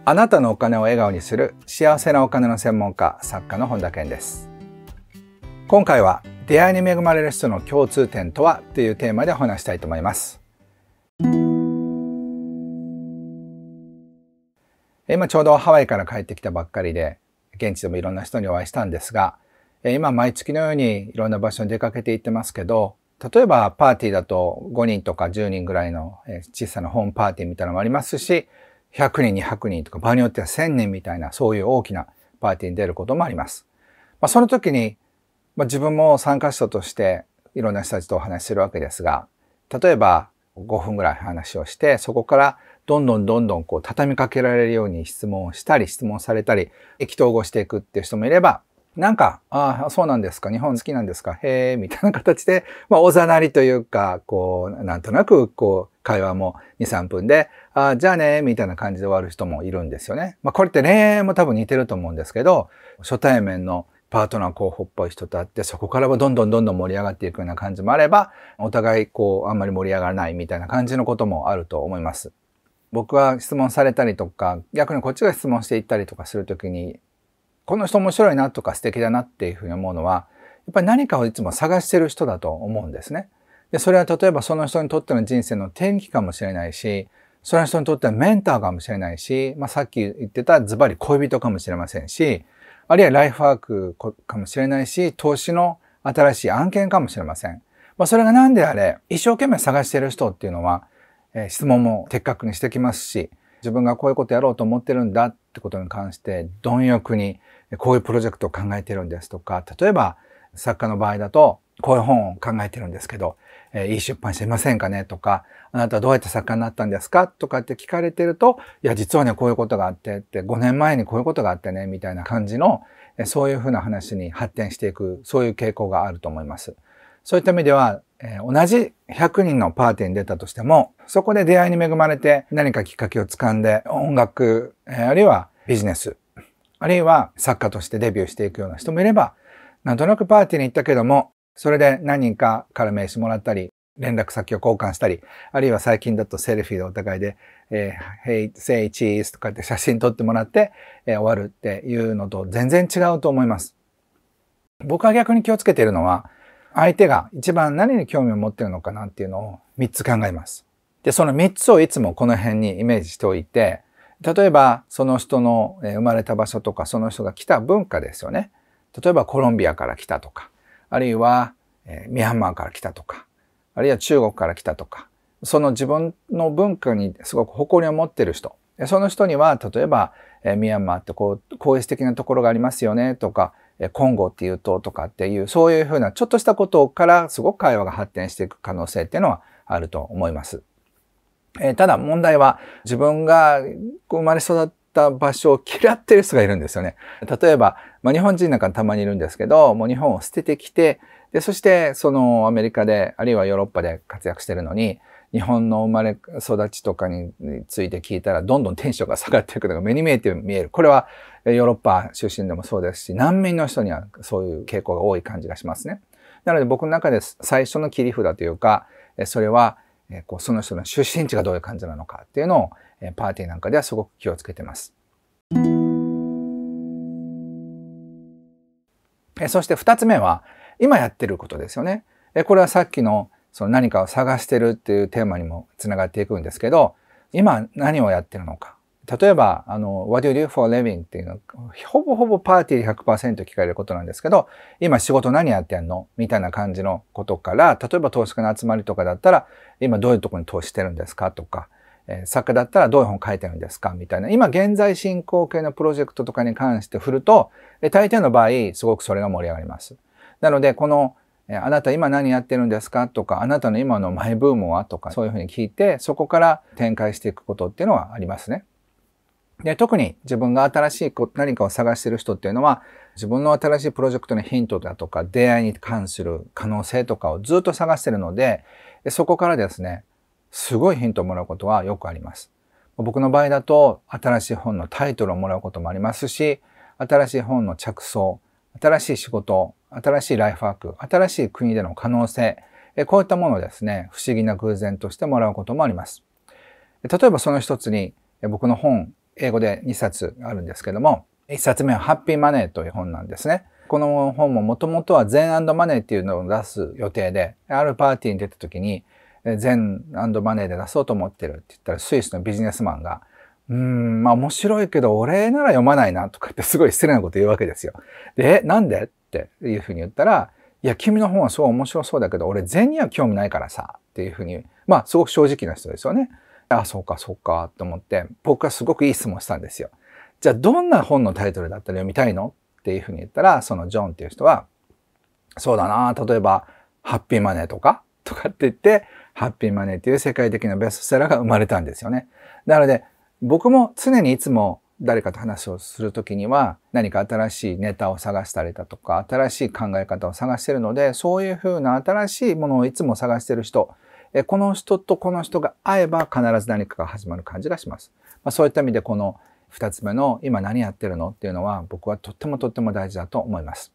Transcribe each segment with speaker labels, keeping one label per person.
Speaker 1: あなたのお金を笑顔にする幸せなお金の専門家、作家の本田健です。今回は出会いに恵まれる人の共通点とはというテーマでお話したいと思います。今ちょうどハワイから帰ってきたばっかりで、現地でもいろんな人にお会いしたんですが、今毎月のようにいろんな場所に出かけて行ってますけど、例えばパーティーだと5人とか10人ぐらいの小さなホームパーティーみたいなのもありますし、100人、200人とか場合によっては1000人みたいなそういう大きなパーティーに出ることもあります。その時に、自分も参加者としていろんな人たちとお話しするわけですが、例えば5分ぐらい話をして、そこからどんどんこう畳みかけられるように質問をしたり、質問されたり、意気投合していくっていう人もいれば、なんか、ああ、そうなんですか、日本好きなんですか、へえ、みたいな形で、おざなりというか、こう、なんとなく、こう、会話も2、3分で、じゃあね、みたいな感じで終わる人もいるんですよね。これって恋愛も多分似てると思うんですけど、初対面のパートナー候補っぽい人と会って、そこからはどんどん盛り上がっていくような感じもあれば、お互い、こう、あんまり盛り上がらないみたいな感じのこともあると思います。僕は質問されたりとか、逆にこっちが質問していったりとかするときに、この人面白いなとか素敵だなっていうふうに思うのは、やっぱり何かをいつも探してる人だと思うんですね。で、それは例えばその人にとっての人生の転機かもしれないし、その人にとってはメンターかもしれないし、さっき言ってたズバリ恋人かもしれませんし、あるいはライフワークかもしれないし、投資の新しい案件かもしれません。それが何であれ、一生懸命探してる人っていうのは、質問も的確にしてきますし、自分がこういうことやろうと思ってるんだってことに関して貪欲にこういうプロジェクトを考えてるんですとか、例えば作家の場合だとこういう本を考えてるんですけど、いい出版していませんかねとか、あなたはどうやって作家になったんですかとかって聞かれてると、いや実はねこういうことがあってって5年前にこういうことがあってねみたいな感じのそういうふうな話に発展していく、そういう傾向があると思います。そういった意味では、同じ100人のパーティーに出たとしても、そこで出会いに恵まれて何かきっかけをつかんで音楽、あるいはビジネス、あるいは作家としてデビューしていくような人もいれば、なんとなくパーティーに行ったけども、それで何人かから名刺もらったり、連絡先を交換したり、あるいは最近だとセルフィーでお互いで、Hey, say cheese とかって写真撮ってもらって、終わるっていうのと全然違うと思います。僕は逆に気をつけているのは、相手が一番何に興味を持っているのかなっていうのを3つ考えます。で、その3つをいつもこの辺にイメージしておいて、例えばその人の生まれた場所とかその人が来た文化ですよね。例えばコロンビアから来たとか、あるいはミャンマーから来たとか、あるいは中国から来たとか、その自分の文化にすごく誇りを持っている人。その人には例えばミャンマーってこういう素敵なところがありますよねとか、コンゴっていうとかっていう、そういうふうなちょっとしたことからすごく会話が発展していく可能性っていうのはあると思います。ただ問題は自分が生まれ育った場所を嫌ってる人がいるんですよね。例えば、日本人なんかたまにいるんですけど、もう日本を捨ててきて、で、そしてそのアメリカで、あるいはヨーロッパで活躍してるのに、日本の生まれ育ちとかについて聞いたらどんどんテンションが下がっていくのが目に見える。これはヨーロッパ出身でもそうですし、難民の人にはそういう傾向が多い感じがしますね。なので僕の中で最初の切り札というか、それはその人の出身地がどういう感じなのかっていうのをパーティーなんかではすごく気をつけてます。そして2つ目は今やってることですよね。これはさっきのその何かを探してるっていうテーマにもつながっていくんですけど、今何をやってるのか。例えば、What do you do for a living っていうのは、ほぼパーティーで 100% 聞かれることなんですけど、今仕事何やってんのみたいな感じのことから、例えば投資家の集まりとかだったら、今どういうところに投資してるんですかとか、作家だったらどういう本書いてるんですかみたいな、今現在進行形のプロジェクトとかに関して振ると、大抵の場合、すごくそれが盛り上がります。なので、この、あなた今何やってるんですかとか、あなたの今のマイブームはとか、そういうふうに聞いて、そこから展開していくことっていうのはありますね。で、特に自分が新しい何かを探している人っていうのは、自分の新しいプロジェクトのヒントだとか、出会いに関する可能性とかをずっと探しているので、そこからですね、すごいヒントをもらうことはよくあります。僕の場合だと、新しい本のタイトルをもらうこともありますし、新しい本の着想、新しい仕事、新しいライフワーク、新しい国での可能性、こういったものをですね、不思議な偶然としてもらうこともあります。例えばその一つに、僕の本英語で2冊あるんですけども、1冊目はハッピーマネーという本なんですね。この本ももともとはゼン&マネーっていうのを出す予定で、あるパーティーに出た時に、ゼン&マネーで出そうと思ってるって言ったら、スイスのビジネスマンが、まあ面白いけど俺なら読まないなとかってすごい失礼なこと言うわけですよ。で、なんでっていうふうに言ったら、いや、君の本はすごい面白そうだけど、俺ゼンには興味ないからさ、っていうふうに、まあすごく正直な人ですよね。あ、そうか、そうか、と思って、僕はすごくいい質問したんですよ。じゃあどんな本のタイトルだったら読みたいのっていうふうに言ったら、そのジョンっていう人は、そうだな、例えば、ハッピーマネーとかって言って、ハッピーマネーっていう世界的なベストセラーが生まれたんですよね。なので、僕も常にいつも誰かと話をするときには、何か新しいネタを探したりだとか、新しい考え方を探しているので、そういうふうな新しいものをいつも探している人、この人とこの人が会えば必ず何かが始まる感じがします。そういった意味でこの2つ目の今何やってるのっていうのは僕はとっても大事だと思います。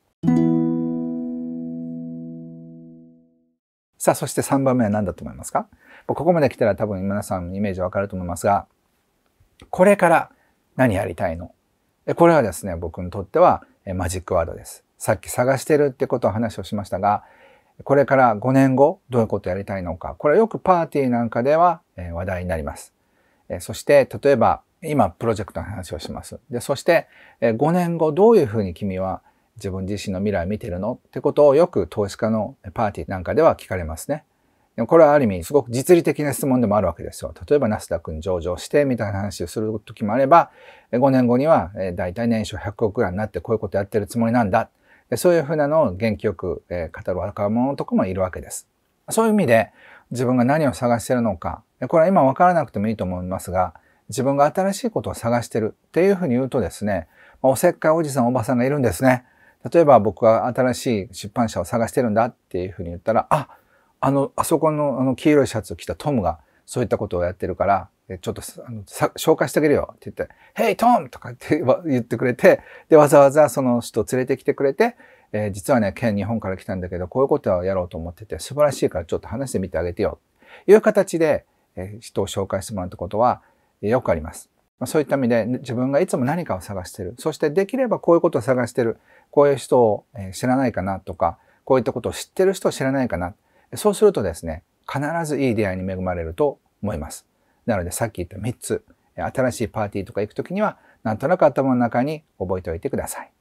Speaker 1: さあ、そして3番目は何だと思いますか？ここまで来たら多分皆さんイメージわかると思いますが、これから何やりたいの？これはですね、僕にとってはマジックワードです。さっき探してるってことを話をしましたが、これから5年後どういうことをやりたいのか、これはよくパーティーなんかでは話題になります。そして例えば今プロジェクトの話をします。で、そして5年後どういうふうに君は自分自身の未来を見てるのってことをよく投資家のパーティーなんかでは聞かれますね。でもこれはある意味すごく実利的な質問でもあるわけですよ。例えばナスダックに上場してみたいな話をする時もあれば、5年後にはだいたい年商100億ぐらいになってこういうことやってるつもりなんだ。そういうふうなのを元気よく語る若者とかもいるわけです。そういう意味で自分が何を探しているのか、これは今分からなくてもいいと思いますが、自分が新しいことを探してるっていうふうに言うとですね、おせっかいおじさんおばさんがいるんですね。例えば僕は新しい出版社を探してるんだっていうふうに言ったら、あそこの黄色いシャツを着たトムがそういったことをやってるから、ちょっと紹介してあげるよって言って、Hey Tom! とかって言ってくれて、で、わざわざその人を連れてきてくれて、実はね、日本から来たんだけど、こういうことをやろうと思ってて、素晴らしいからちょっと話してみてあげてよ。という形で、人を紹介してもらうってことはよくあります。そういった意味で自分がいつも何かを探している。そしてできればこういうことを探している。こういう人を知らないかなとか、こういったことを知ってる人を知らないかな。そうするとですね、必ずいい出会いに恵まれると思います。なのでさっき言った3つ、新しいパーティーとか行くときには、なんとなく頭の中に覚えておいてください。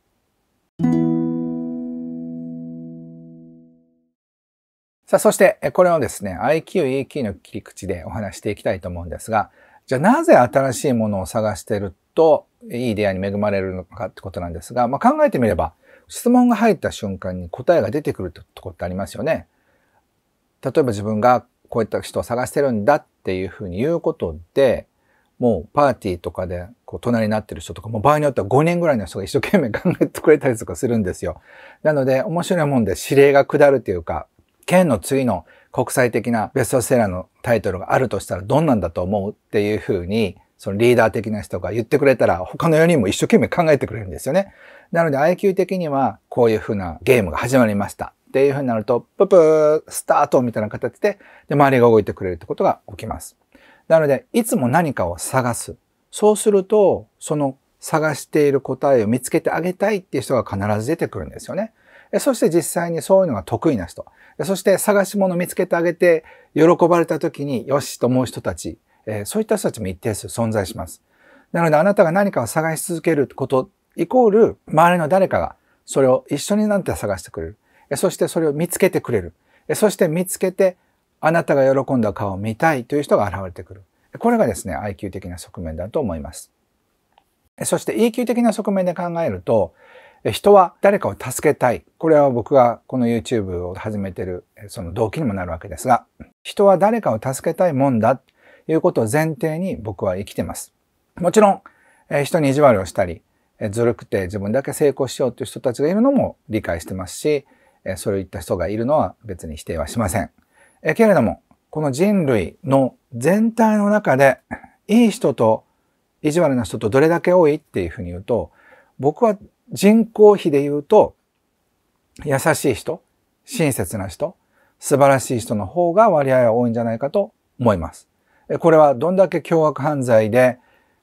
Speaker 1: さあ、そしてこれをですね、IQ、EQ の切り口でお話していきたいと思うんですが、じゃあなぜ新しいものを探しているといい出会いに恵まれるのかってことなんですが、考えてみれば、質問が入った瞬間に答えが出てくるってことってありますよね。例えば自分がこういった人を探してるんだっていうふうに言うことで、もうパーティーとかで隣になってる人とか、もう場合によっては5人ぐらいの人が一生懸命考えてくれたりとかするんですよ。なので面白いもんで指令が下るというか、県の次の国際的なベストセラーのタイトルがあるとしたらどんなんだと思うっていうふうに、そのリーダー的な人が言ってくれたら他の4人も一生懸命考えてくれるんですよね。なので IQ 的にはこういうふうなゲームが始まりましたっていうふうになると、ププースタートみたいな形で、周りが動いてくれるってことが起きます。なのでいつも何かを探す。そうするとその探している答えを見つけてあげたいっていう人が必ず出てくるんですよね。そして実際にそういうのが得意な人。そして探し物を見つけてあげて喜ばれた時によしと思う人たち。そういった人たちも一定数存在します。なのであなたが何かを探し続けることイコール周りの誰かがそれを一緒になって探してくれる。そしてそれを見つけてくれる。そして見つけてあなたが喜んだ顔を見たいという人が現れてくる。これがですね、IQ 的な側面だと思います。そして EQ 的な側面で考えると、人は誰かを助けたい。これは僕がこの YouTube を始めているその動機にもなるわけですが、人は誰かを助けたいもんだということを前提に僕は生きています。もちろん、人に意地悪をしたり、ずるくて自分だけ成功しようという人たちがいるのも理解してますし、そういった人がいるのは別に否定はしません。けれども、この人類の全体の中で、いい人と意地悪な人とどれだけ多いっていうふうに言うと、僕は人口比で言うと、優しい人、親切な人、素晴らしい人の方が割合は多いんじゃないかと思います。これはどんだけ凶悪犯罪で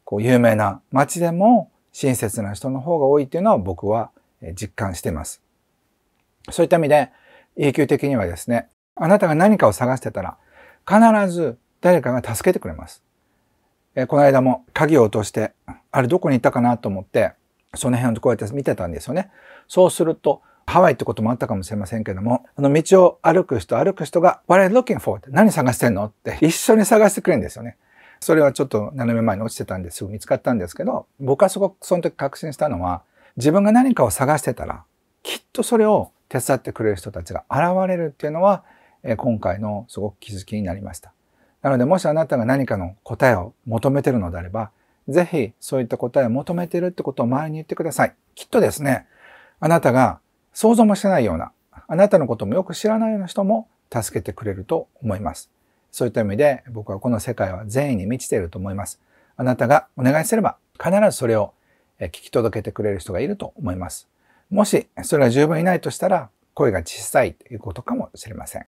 Speaker 1: 有名な街でも親切な人の方が多いっていうのは僕は実感しています。そういった意味で、永久的にはですね、あなたが何かを探してたら、必ず誰かが助けてくれます。この間も鍵を落として、あれどこに行ったかなと思って、その辺をこうやって見てたんですよね。そうすると、ハワイってこともあったかもしれませんけども、道を歩く人が、What are you looking for? って何探してんのって一緒に探してくれるんですよね。それはちょっと斜め前に落ちてたんですぐ見つかったんですけど、僕はすごくその時確信したのは、自分が何かを探してたら、きっとそれを手伝ってくれる人たちが現れるっていうのは、今回のすごく気づきになりました。なので、もしあなたが何かの答えを求めているのであれば、ぜひそういった答えを求めているってことを周りに言ってください。きっとですね、あなたが想像もしてないような、あなたのこともよく知らないような人も助けてくれると思います。そういった意味で僕はこの世界は善意に満ちていると思います。あなたがお願いすれば必ずそれを聞き届けてくれる人がいると思います。もしそれが十分いないとしたら声が小さいということかもしれません。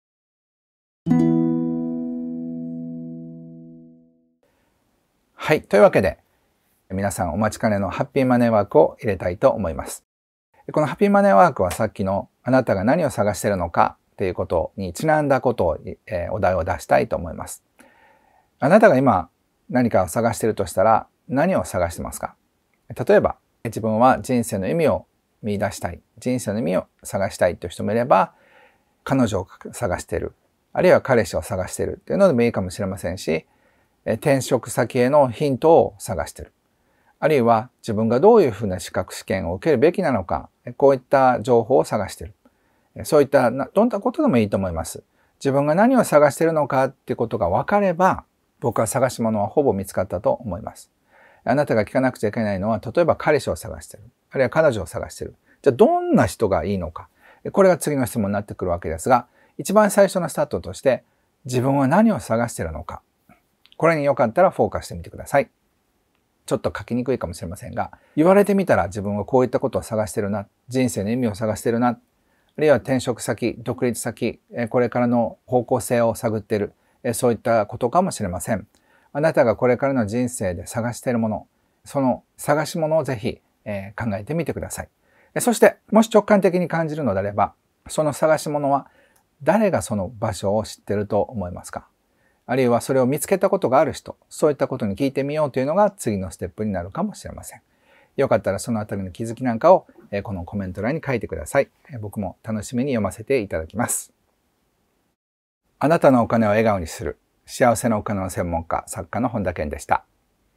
Speaker 1: はい。というわけで皆さんお待ちかねのハッピーマネーワークを入れたいと思います。このハッピーマネーワークはさっきのあなたが何を探しているのかということにちなんだことを、お題を出したいと思います。あなたが今何かを探しているとしたら何を探してますか？例えば自分は人生の意味を見出したい、人生の意味を探したいという人もいれば、彼女を探している、あるいは彼氏を探しているというのでもいいかもしれませんし、転職先へのヒントを探している。あるいは自分がどういうふうな資格試験を受けるべきなのか、こういった情報を探している。そういったどんなことでもいいと思います。自分が何を探しているのかっていうことが分かれば、僕は探し物はほぼ見つかったと思います。あなたが聞かなくちゃいけないのは、例えば彼氏を探している。あるいは彼女を探している。じゃあどんな人がいいのか。これが次の質問になってくるわけですが、一番最初のスタートとして、自分は何を探しているのか。これによかったらフォーカスしてみてください。ちょっと書きにくいかもしれませんが、言われてみたら自分はこういったことを探してるな、人生の意味を探してるな、あるいは転職先、独立先、これからの方向性を探っている、そういったことかもしれません。あなたがこれからの人生で探しているもの、その探し物をぜひ考えてみてください。そして、もし直感的に感じるのであれば、その探し物は誰がその場所を知っていると思いますか？あるいはそれを見つけたことがある人、そういったことに聞いてみようというのが次のステップになるかもしれません。よかったらそのあたりの気づきなんかをこのコメント欄に書いてください。僕も楽しみに読ませていただきます。あなたのお金を笑顔にする幸せなお金の専門家、作家の本田健でした。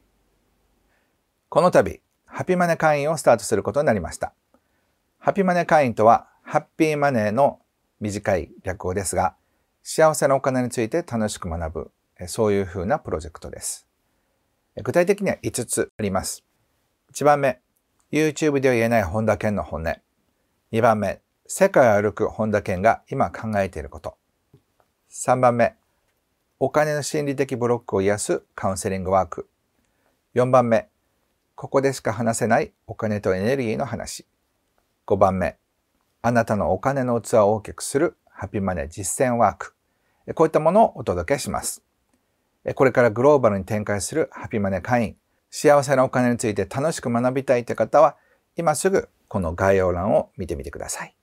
Speaker 1: この度、ハッピーマネー会員をスタートすることになりました。ハッピーマネー会員とは、ハッピーマネーの短い略語ですが、幸せなお金について楽しく学ぶ、そういうふうなプロジェクトです。具体的には5つあります。1番目、YouTube では言えない本田健の本音。2番目、世界を歩く本田健が今考えていること。3番目、お金の心理的ブロックを癒すカウンセリングワーク。4番目、ここでしか話せないお金とエネルギーの話。5番目、あなたのお金の器を大きくするハッピーマネー実践ワーク。こういったものをお届けします。これからグローバルに展開するハッピーマネー会員、幸せなお金について楽しく学びたいという方は、今すぐこの概要欄を見てみてください。